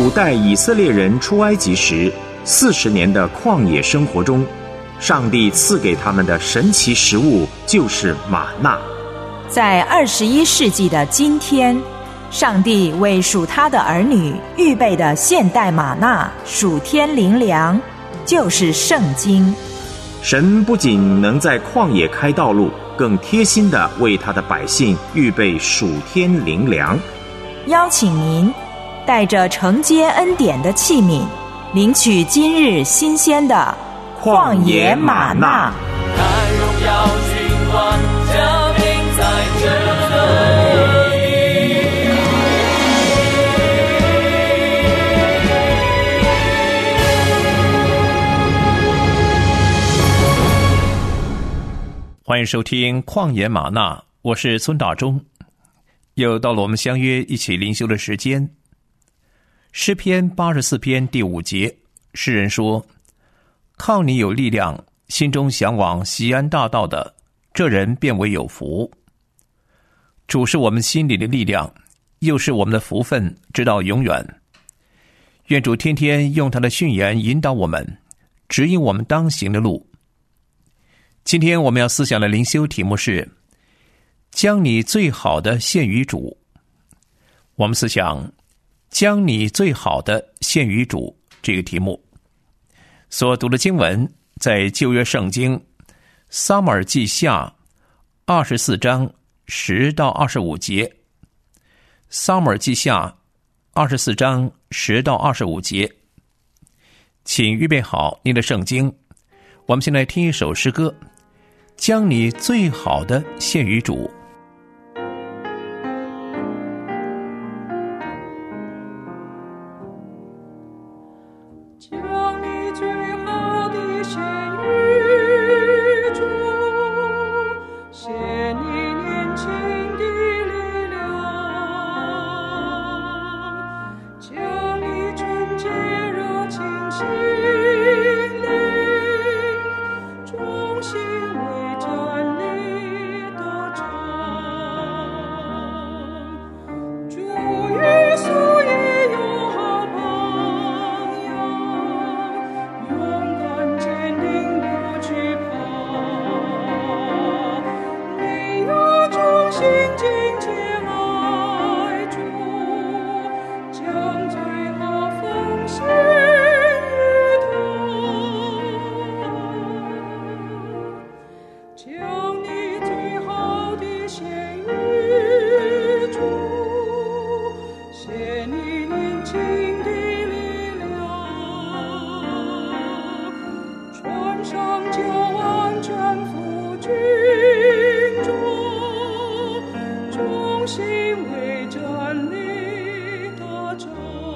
主带以色列人出埃及时40年的旷野生活中，上帝赐给他们的神奇食物就是玛纳。 在21世纪的今天，上帝为属他的儿女预备的现代玛纳属天灵粮，就是圣经。 神不仅能在旷野开道路，更贴心地为他的百姓预备属天灵粮。 邀请您带着承接恩典的器皿，领取今日新鲜的旷野玛纳。 看荣耀君王降临在这里。 欢迎收听旷野玛纳，我是孙大中。又到了我们相约一起灵修的时间。诗篇84篇第5节，诗人说：靠你有力量，心中向往锡安大道的，这人便为有福。主是我们心里的力量，又是我们的福分，直到永远。愿主天天用他的训言引导我们，指引我们当行的路。今天我们要思想的灵修题目是将你最好的献于主。我们思想将你最好的献于主这个题目。所读的经文在旧约圣经撒母耳记下24章10到25节。撒母耳记下24章10到25节。请预备好您的圣经，我们先来听一首诗歌，将你最好的献于主。 将你最好的献于主，献你年轻的力量，将你纯洁热情心灵，忠心为真理得胜。主耶稣也有好榜样，勇敢坚定不惧怕，你要忠心敬虔爱主，将最好奉献于他，将你最好的献于主，献你年轻的力量，穿上救安全服军装，忠心为真理得胜。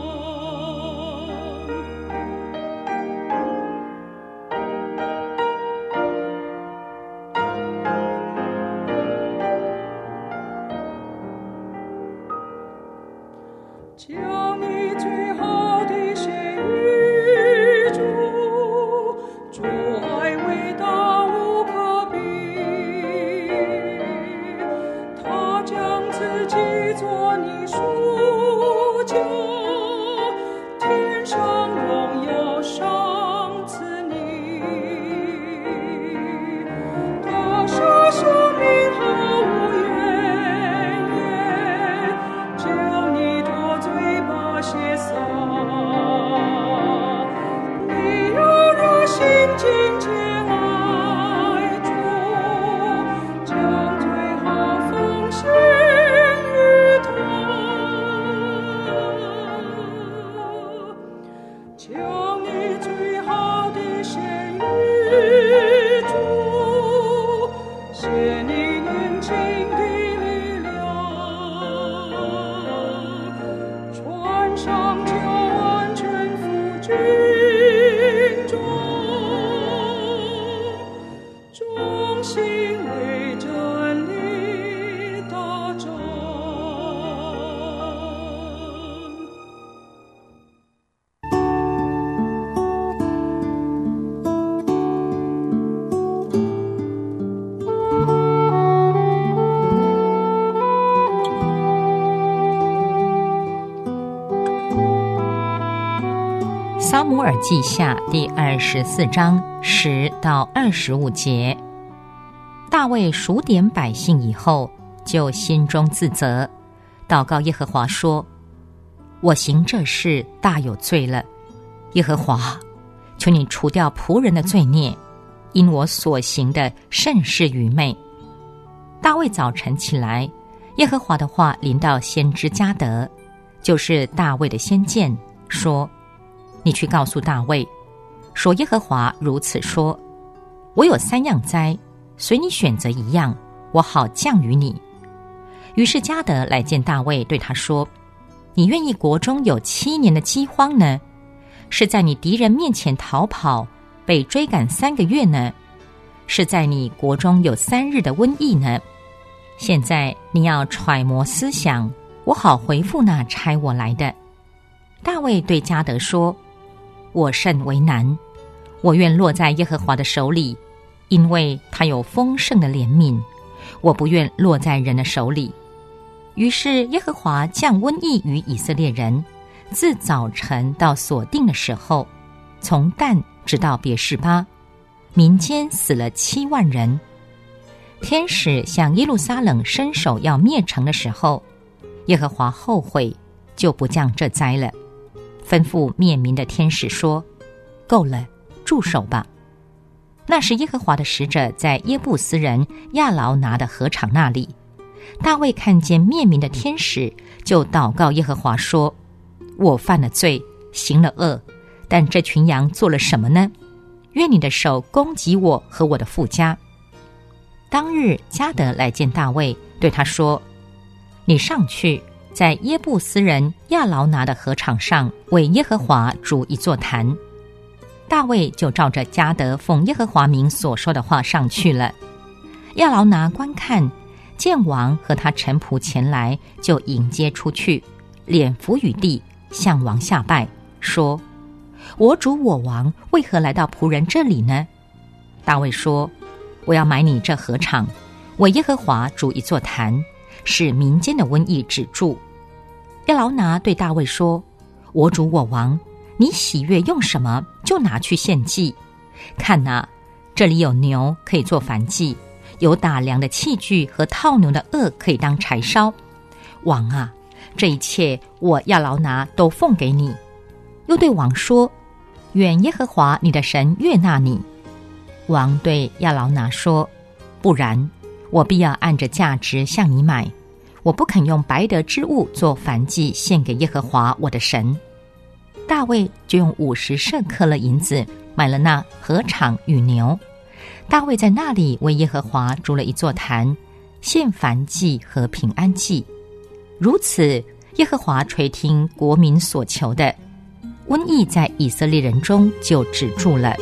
将你最好的献于主，主爱伟大无可比，他将自己做你赎价，天上荣耀赏赐你，他舍生命毫无怨言，将你脱罪把血洒，你要热心敬虔爱主，将最好奉献于他，将你最好的献于主，献你年轻的力量，穿上救安全服军装，忠心为真理得胜。 姆耳记下第24章10到25节。大卫数点百姓以后，就心中自责，祷告耶和华说：我行这事大有罪了，耶和华，求你除掉仆人的罪孽，因我所行的甚是愚昧。大卫早晨起来，耶和华的话临到先知迦得，就是大卫的先见，说：你去告诉大卫，说耶和华如此说，我有3样灾，随你选择一样，我好降于你。于是迦得来见大卫，对他说：你愿意国中有7年的饥荒呢？是在你敌人面前逃跑，被追赶3个月呢？是在你国中有3日的瘟疫呢？现在你要揣摩思想，我好回复那差我来的。大卫对迦得说：我甚为难，我愿落在耶和华的手里，因为他有丰盛的怜悯，我不愿落在人的手里。于是耶和华降瘟疫于以色列人，自早晨到所定的时候，从但直到别是巴，民间死了7万人。天使向耶路撒冷伸手要灭城的时候，耶和华后悔，就不降这灾了，吩咐灭民的天使说：够了，住手吧。那时耶和华的使者在耶布斯人亚劳拿的禾场那里，大卫看见灭民的天使，就祷告耶和华说：我犯了罪，行了恶，但这群羊做了什么呢？愿你的手攻击我和我的父家。当日迦得来见大卫，对他说：你上去，在耶布斯人亚劳拿的禾场上为耶和华筑一座坛。大卫就照着迦得奉耶和华名所说的话上去了。亚劳拿观看，见王和他臣仆前来，就迎接出去，脸伏于地，向王下拜，说：我主我王为何来到仆人这里呢？大卫说：我要买你这禾场，为耶和华筑一座坛，使民间的瘟疫止住。亚劳拿对大卫说：我主我王，你喜悦用什么，就拿去献祭。看哪，这里有牛可以做燔祭，有打粮的器具和套牛的轭可以当柴烧。王啊，这一切我亚劳拿都奉给你。又对王说：愿耶和华你的神悦纳你。王对亚劳拿说：不然，我必要按着价值向你买，我不肯用白得之物做燔祭献给耶和华我的神。大卫就用50舍客勒银子买了那禾场与牛。大卫在那里为耶和华筑了一座坛，献燔祭和平安祭。如此，耶和华垂听国民所求的，瘟疫在以色列人中就止住了。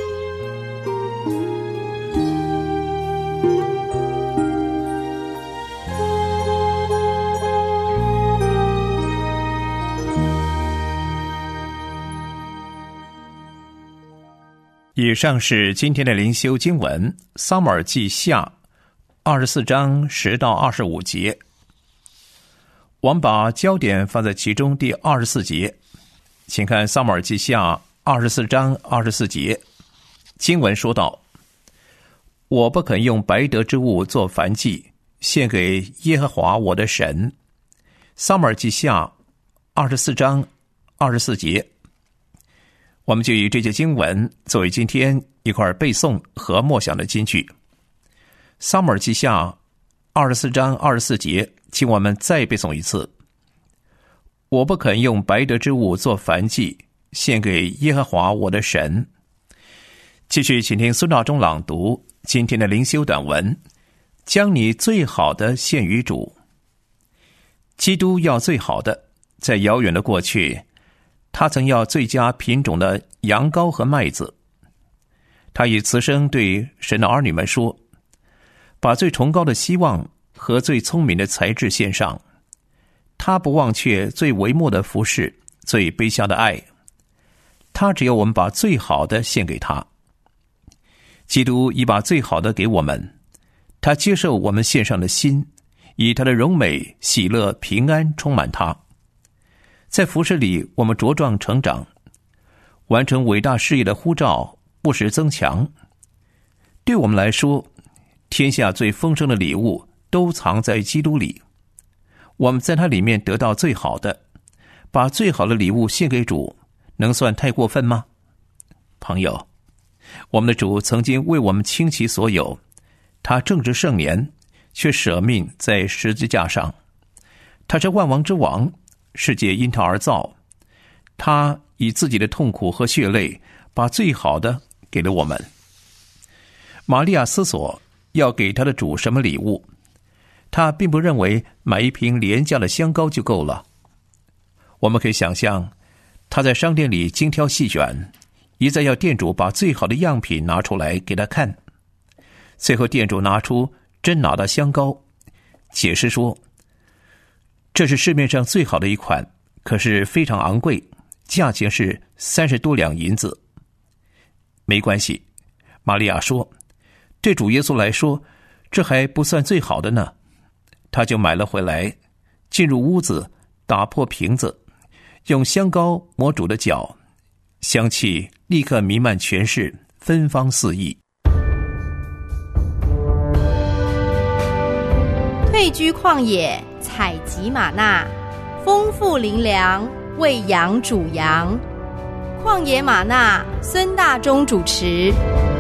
以上是今天的灵修经文，撒母耳记下24章10到25节。我们把焦点放在其中第24节，请看撒母耳记下24章24节，经文说道：我不肯用白得之物做燔祭，献给耶和华我的神。撒母耳记下24章24节。我们就以这节经文作为今天一块背诵和默想的金句。撒母耳记下24章24节，请我们再背诵一次：我不肯用白得之物做燔祭，献给耶和华我的神。继续请听孙大中朗读今天的灵修短文：将你最好的献于主。基督要最好的，在遥远的过去，他曾要最佳品种的羊羔和麦子。他以慈声对神的儿女们说：把最崇高的希望和最聪明的才智献上。他不忘却最微末的服侍，最卑下的爱。他只要我们把最好的献给他。基督已把最好的给我们，他接受我们献上的心，以他的荣美、喜乐、平安充满他。在服事里，我们茁壮成长。 完成伟大事业的呼召不时增强。对我们来说，天下最丰盛的礼物都藏在基督里，我们在它里面得到最好的，把最好的礼物献给主，能算太过分吗？朋友，我们的主曾经为我们倾其所有，他正值盛年，却舍命在十字架上。他是万王之王，世界因他而造，他以自己的痛苦和血泪，把最好的给了我们。玛利亚思索要给他的主什么礼物，他并不认为买一瓶廉价的香膏就够了。我们可以想象，他在商店里精挑细选，一再要店主把最好的样品拿出来给他看。最后店主拿出真拿的香膏，解释说，这是市面上最好的一款，可是非常昂贵，价钱是30多两银子。没关系，玛利亚说，对主耶稣来说，这还不算最好的呢。他就买了回来，进入屋子，打破瓶子，用香膏抹主的脚，香气立刻弥漫全市，芬芳四溢。 退居旷野，采集玛纳，丰富灵粮，喂养主羊。旷野玛纳，孙大中主持。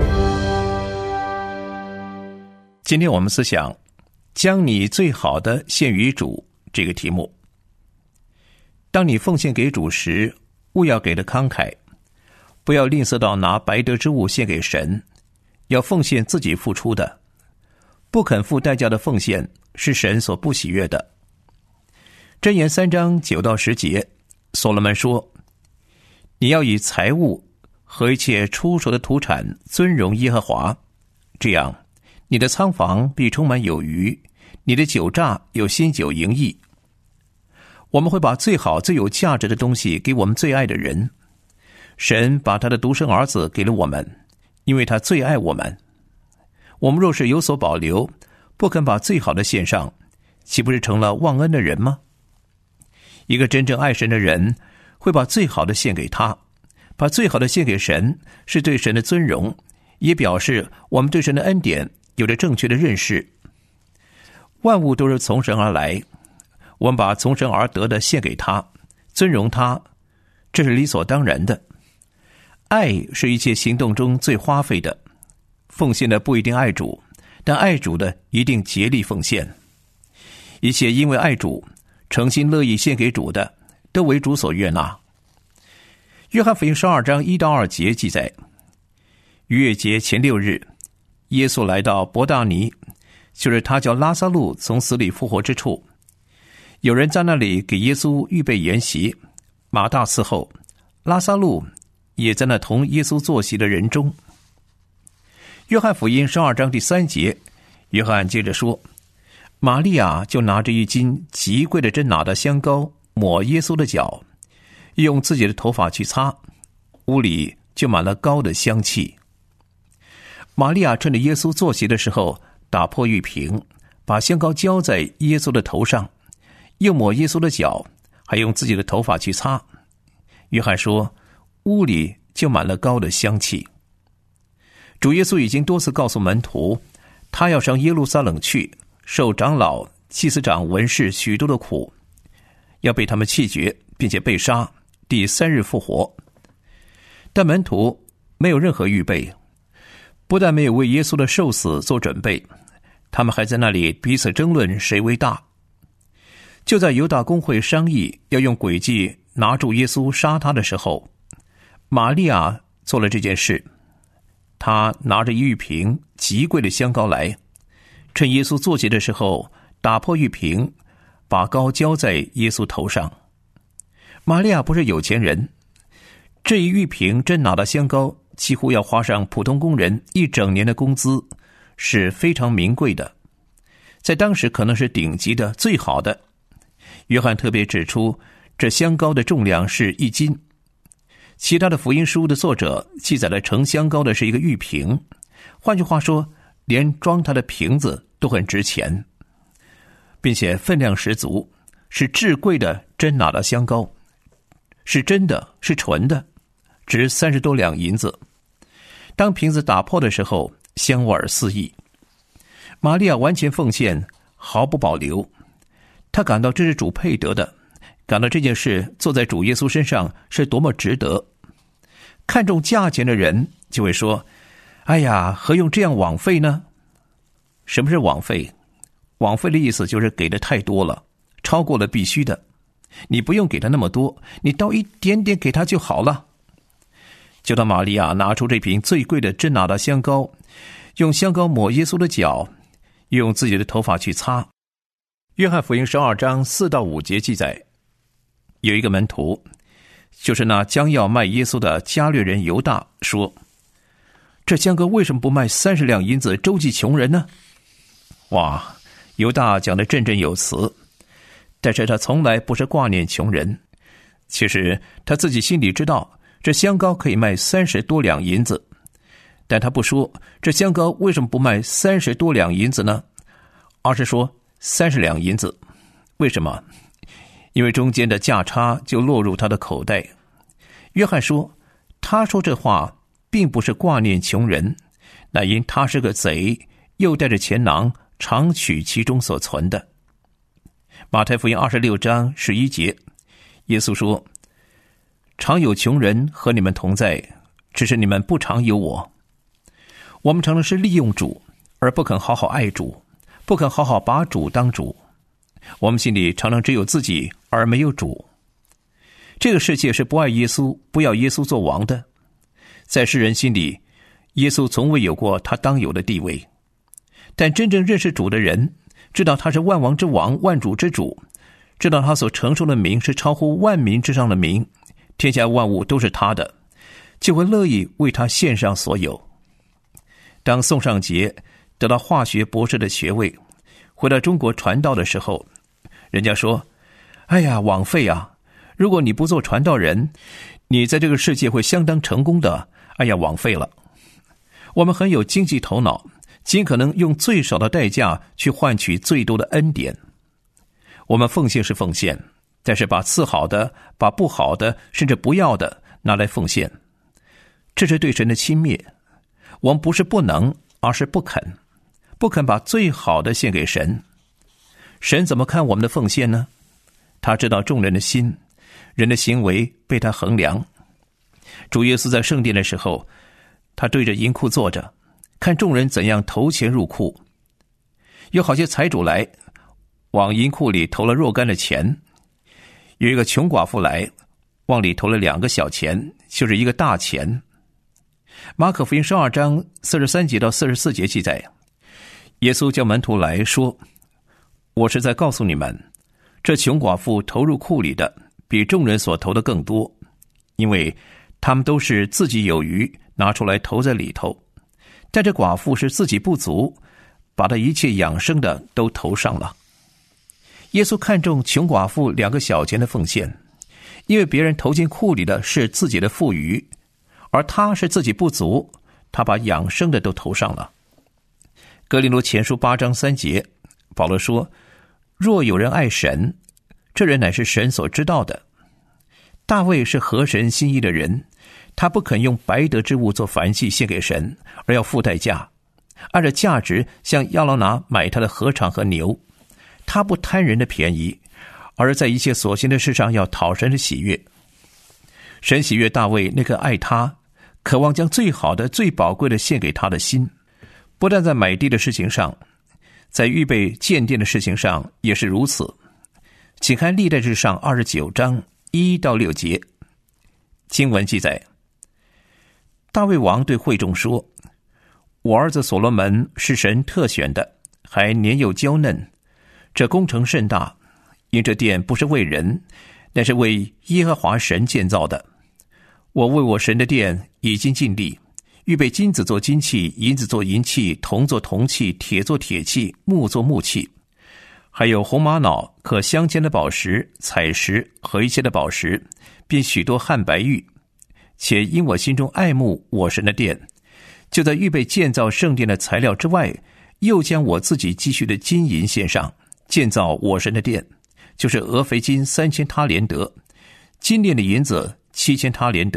今天我们思想将你最好的献于主这个题目。当你奉献给主时，务要给的慷慨，不要吝啬到拿白得之物献给神，要奉献自己付出的。不肯付代价的奉献是神所不喜悦的。箴言3章9到10节，所罗门说，你要以财物和一切出手的土产尊荣耶和华，这样你的仓房必充满有余，你的酒榨有新酒盈溢。我们会把最好最有价值的东西给我们最爱的人。神把他的独生儿子给了我们，因为他最爱我们。我们若是有所保留，不肯把最好的献上，岂不是成了忘恩的人吗？一个真正爱神的人会把最好的献给他，把最好的献给神，是对神的尊荣，也表示我们对神的恩典有着正确的认识。万物都是从神而来，我们把从神而得的献给他，尊荣他，这是理所当然的。爱是一切行动中最花费的，奉献的不一定爱主，但爱主的一定竭力奉献。一切因为爱主，诚心乐意献给主的，都为主所悦纳。约翰福音12章1到2节记载，逾越节前6日，耶稣来到伯大尼，就是他叫拉撒路从死里复活之处。有人在那里给耶稣预备筵席，马大伺候，拉撒路也在那同耶稣坐席的人中。约翰福音12章第3节，约翰接着说，玛利亚就拿着一斤极贵的真拿的香膏抹耶稣的脚，用自己的头发去擦，屋里就满了膏的香气。玛利亚趁着耶稣坐席的时候，打破玉瓶，把香膏浇在耶稣的头上，又抹耶稣的脚，还用自己的头发去擦。约翰说，屋里就满了膏的香气。主耶稣已经多次告诉门徒，他要上耶路撒冷去，受长老、祭司长、文士许多的苦，要被他们弃绝，并且被杀，第3日复活。但门徒没有任何预备，不但没有为耶稣的受死做准备，他们还在那里彼此争论谁为大。就在犹大公会商议要用诡计拿住耶稣杀他的时候，玛利亚做了这件事。他拿着一玉瓶极贵的香膏来，趁耶稣坐席的时候，打破玉瓶，把膏浇在耶稣头上。玛利亚不是有钱人，这一玉瓶真拿的香膏几乎要花上普通工人1整年的工资，是非常名贵的，在当时可能是顶级的最好的。约翰特别指出，这香膏的重量是1斤。其他的福音书的作者记载了盛香膏的是一个玉瓶，换句话说，连装它的瓶子都很值钱，并且分量十足，是至贵的真拿的香膏，是真的，是纯的， 值30多两银子。当瓶子打破的时候，香味四溢。玛利亚完全奉献，毫不保留。她感到这是主配得的，感到这件事做在主耶稣身上是多么值得。看重价钱的人就会说，哎呀，何用这样枉费呢？什么是枉费？枉费的意思就是给的太多了，超过了必须的。你不用给他那么多，你倒一点点给他就好了。就当玛利亚拿出这瓶最贵的真拿达香膏，用香膏抹耶稣的脚，又用自己的头发去擦。约翰福音12章4到5节记载，有一个门徒，就是那将要卖耶稣的加略人犹大，说，这香膏为什么不卖30两银子周济穷人呢？哇，犹大讲得振振有词，但是他从来不是挂念穷人。其实他自己心里知道这香膏可以卖30多两银子，但他不说这香膏为什么不卖30多两银子呢，而是说30两银子。为什么？因为中间的价差就落入他的口袋。约翰说，他说这话并不是挂念穷人，乃因他是个贼，又带着钱囊，常取其中所存的。马太福音26章11节，耶稣说，常有穷人和你们同在，只是你们不常有我。我们常常是利用主，而不肯好好爱主，不肯好好把主当主。我们心里常常只有自己，而没有主。这个世界是不爱耶稣，不要耶稣做王的。在世人心里，耶稣从未有过他当有的地位。但真正认识主的人，知道他是万王之王，万主之主，知道他所承受的名是超乎万民之上的名，天下万物都是他的，就会乐意为他献上所有。当宋尚节得到化学博士的学位，回到中国传道的时候，人家说，哎呀，枉费啊，如果你不做传道人，你在这个世界会相当成功的，哎呀，枉费了。我们很有经济头脑，尽可能用最少的代价去换取最多的恩典。我们奉献是奉献，但是把次好的，把不好的，甚至不要的拿来奉献，这是对神的轻蔑。我们不是不能，而是不肯，不肯把最好的献给神。神怎么看我们的奉献呢？他知道众人的心，人的行为被他衡量。主耶稣在圣殿的时候，他对着银库坐着，看众人怎样投钱入库。有好些财主来，往银库里投了若干的钱。有一个穷寡妇来，往里投了2个小钱，就是一个大钱。马可福音12章43节到44节记载，耶稣叫门徒来说，我是在告诉你们，这穷寡妇投入库里的比众人所投的更多，因为他们都是自己有余，拿出来投在里头，但这寡妇是自己不足，把她一切养生的都投上了。耶稣看重穷寡妇2个小钱的奉献，因为别人投进库里的是自己的富余，而他是自己不足，他把养生的都投上了。哥林多前书8章3节，保罗说，若有人爱神，这人乃是神所知道的。大卫是合神心意的人，他不肯用白得之物做燔祭献给神，而要付代价，按照价值向亚劳拿买他的禾场和牛。他不贪人的便宜，而在一切所行的事上要讨神的喜悦。神喜悦大卫那颗爱他，渴望将最好的最宝贵的献给他的心。不但在买地的事情上，在预备建殿的事情上也是如此。请看历代志上29章1到6节，经文记载，大卫王对会众说，我儿子所罗门是神特选的，还年幼娇嫩，这工程甚大，因这殿不是为人，乃是为耶和华神建造的。我为我神的殿已经尽力，预备金子做金器，银子做银器，铜做铜器，铁做铁器，木做木器，还有红玛瑙、可镶嵌的宝石、彩石和一切的宝石，并许多汉白玉。且因我心中爱慕我神的殿，就在预备建造圣殿的材料之外，又将我自己积蓄的金银献上，建造我神的殿，就是俄斐金3000他连得，金炼的银子7000他连得，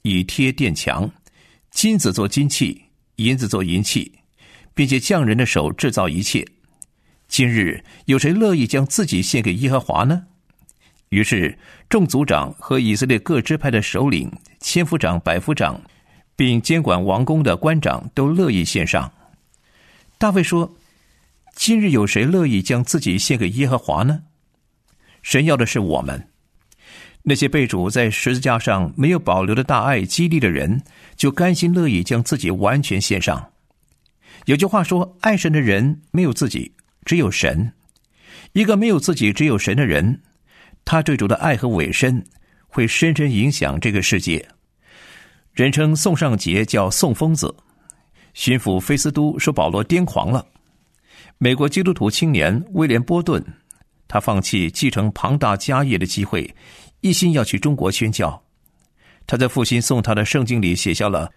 以贴殿墙，金子做金器，银子做银器，并且匠人的手制造一切。今日有谁乐意将自己献给耶和华呢？于是众族长和以色列各支派的首领、千夫长、百夫长，并监管王宫的官长都乐意献上。大卫说：今日有谁乐意将自己献给耶和华呢？神要的是我们。那些被主在十字架上没有保留的大爱激励的人，就甘心乐意将自己完全献上。有句话说，爱神的人没有自己，只有神。一个没有自己只有神的人，他对主的爱和委身会深深影响这个世界。人称宋尚节叫宋疯子，巡抚菲斯都说保罗癫狂了。美国基督徒青年威廉波顿，他放弃继承庞大家业的机会，一心要去中国宣教。他在父亲送他的圣经里写下了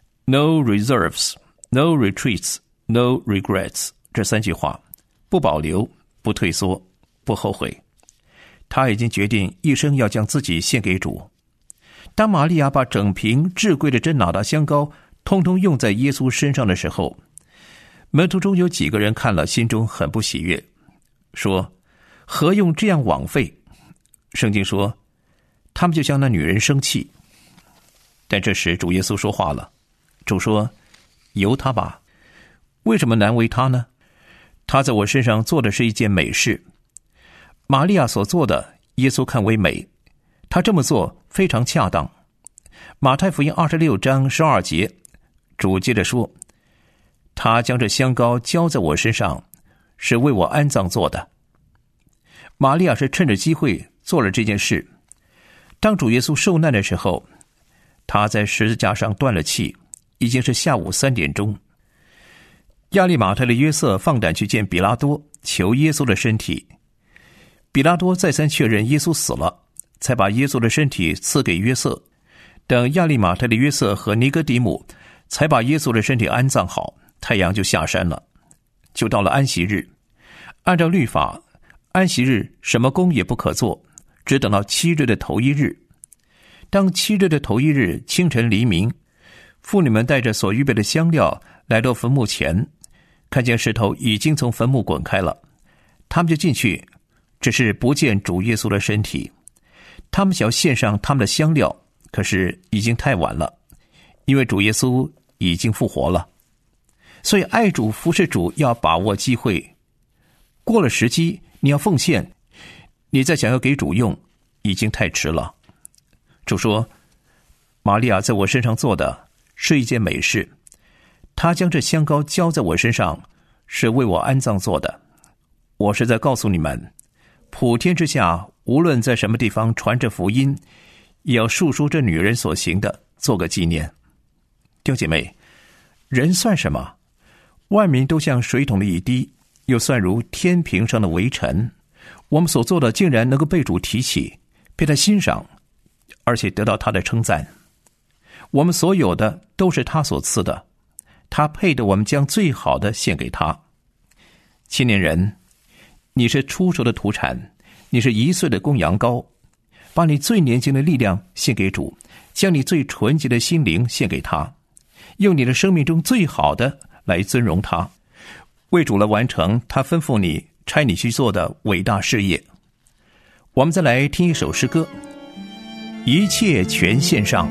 No reserves, no retreats, no regrets 这3句话，不保留，不退缩，不后悔。他已经决定一生要将自己献给主。当玛利亚把整瓶至贵的真哪噠香膏通通用在耶稣身上的时候，门徒中有几个人看了心中很不喜悦，说何用这样枉费？圣经说他们就向那女人生气。但这时主耶稣说话了，主说由他吧，为什么难为他呢？他在我身上做的是一件美事。玛利亚所做的耶稣看为美，他这么做非常恰当。马太福音26章12节，主接着说，他将这香膏浇在我身上，是为我安葬做的。玛利亚是趁着机会做了这件事。当主耶稣受难的时候，他在十字架上断了气，已经是下午3点钟。亚利马太的约瑟放胆去见比拉多，求耶稣的身体。比拉多再三确认耶稣死了，才把耶稣的身体赐给约瑟。等亚利马太的约瑟和尼哥底母才把耶稣的身体安葬好，太阳就下山了。就到了安息日，按照律法，安息日什么工也不可做，只等到7日的头1日。当7日的头1日清晨黎明，妇女们带着所预备的香料来到坟墓前，看见石头已经从坟墓滚开了，他们就进去，只是不见主耶稣的身体。他们想要献上他们的香料，可是已经太晚了，因为主耶稣已经复活了。所以爱主服侍主要把握机会，过了时机你要奉献，你再想要给主用已经太迟了。主说，玛利亚在我身上做的是一件美事，她将这香膏浇在我身上，是为我安葬做的。我是在告诉你们，普天之下无论在什么地方传着福音，也要述说这女人所行的，做个纪念。弟兄姐妹，人算什么？万民都像水桶的一滴，又算如天平上的微尘。我们所做的竟然能够被主提起，被他欣赏，而且得到他的称赞。我们所有的都是他所赐的，他配得我们将最好的献给他。青年人，你是初熟的土产，你是1岁的公羊羔，把你最年轻的力量献给主，将你最纯洁的心灵献给他，用你的生命中最好的来尊荣他，为主来完成他吩咐你差你去做的伟大事业。我们再来听一首诗歌，一切全献上。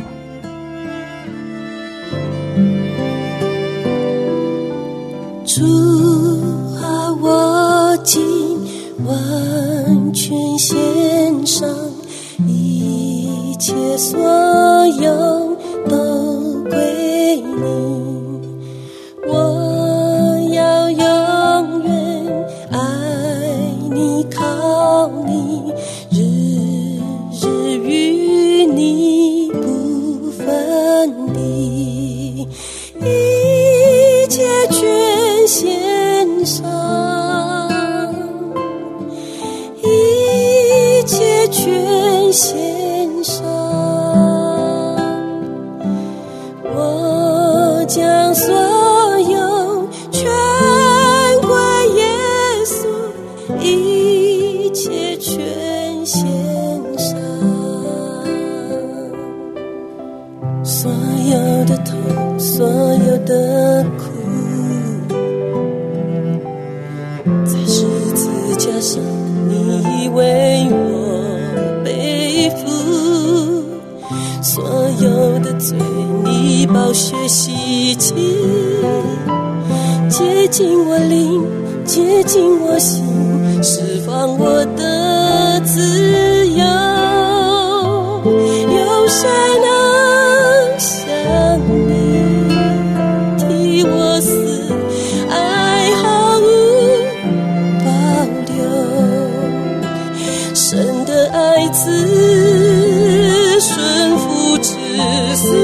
主啊，我今完全献上，一切所有都归你，我要永远爱你，靠你，日日与你不分离，一切全献上，一切全献上， 上你为我背负，所有的罪你宝血洗净，洁净我灵，洁净我心，释放我的自由。有谁能像你替我死，爱毫无保留，神的爱子顺服至死，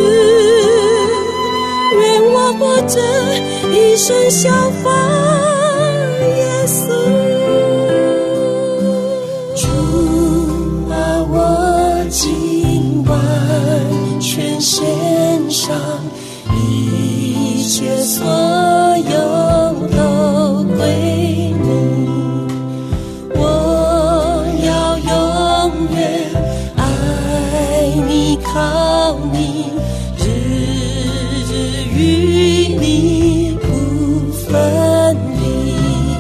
愿我活着一生效法耶稣。主啊，我今完全献上，一切所有都归你，我要永远爱你靠你，日日与你不分离，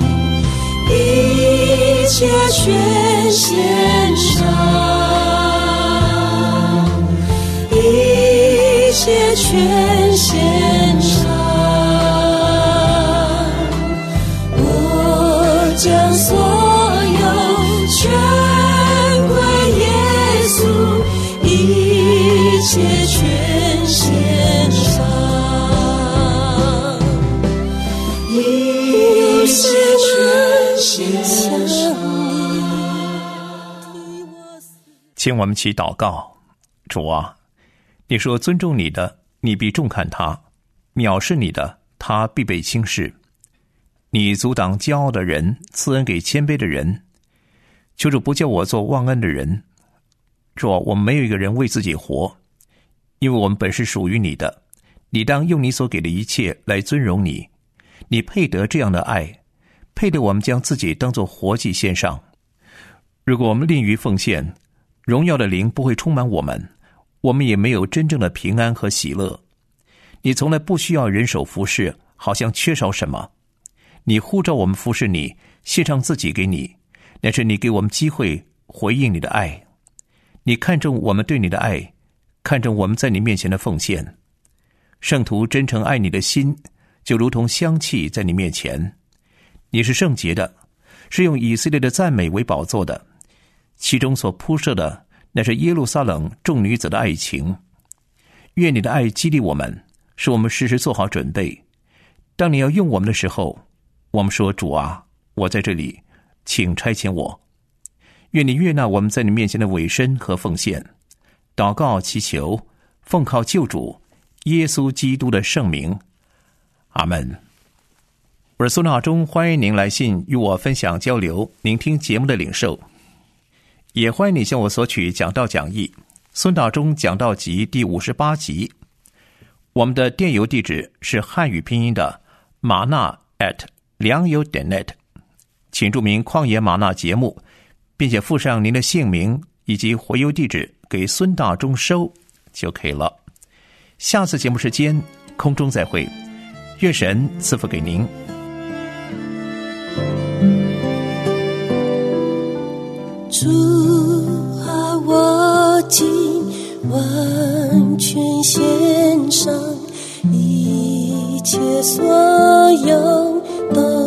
一切全献上，一切全献上，我将所有全归耶稣，一切全献上，一切全献上。 请我们起祷告。主啊，你说尊重你的，你必重看他；藐视你的，他必被轻视。你阻挡骄傲的人，赐恩给谦卑的人。求主不叫我做忘恩的人。主啊，我们没有一个人为自己活，因为我们本是属于你的。你当用你所给的一切来尊荣你。你配得这样的爱，配得我们将自己当作活祭献上。如果我们吝于奉献，荣耀的灵不会充满我们，我们也没有真正的平安和喜乐。你从来不需要人手服侍，好像缺少什么。你呼召我们服侍你，献上自己给你，乃是你给我们机会回应你的爱。你看重我们对你的爱，看重我们在你面前的奉献。圣徒真诚爱你的心，就如同香气在你面前。你是圣洁的，是用以色列的赞美为宝座的，其中所铺设的乃是耶路撒冷众女子的爱情。愿你的爱激励我们，使我们时时做好准备。当你要用我们的时候，我们说，主啊，我在这里，请差遣我。愿你悦纳我们在你面前的委身和奉献。祷告祈求，奉靠救主耶稣基督的圣名，阿们。我是孙大中，欢迎您来信与我分享交流您听节目的领受，也欢迎你向我索取讲道讲义，孙大中讲道集第58集。我们的电邮地址是汉语拼音的玛纳良友.net， 请注明旷野玛纳节目，并且附上您的姓名以及回邮地址给孙大中收就可以了。下次节目时间空中再会，愿神赐福给您。 主啊，我今完全献上，一切所有都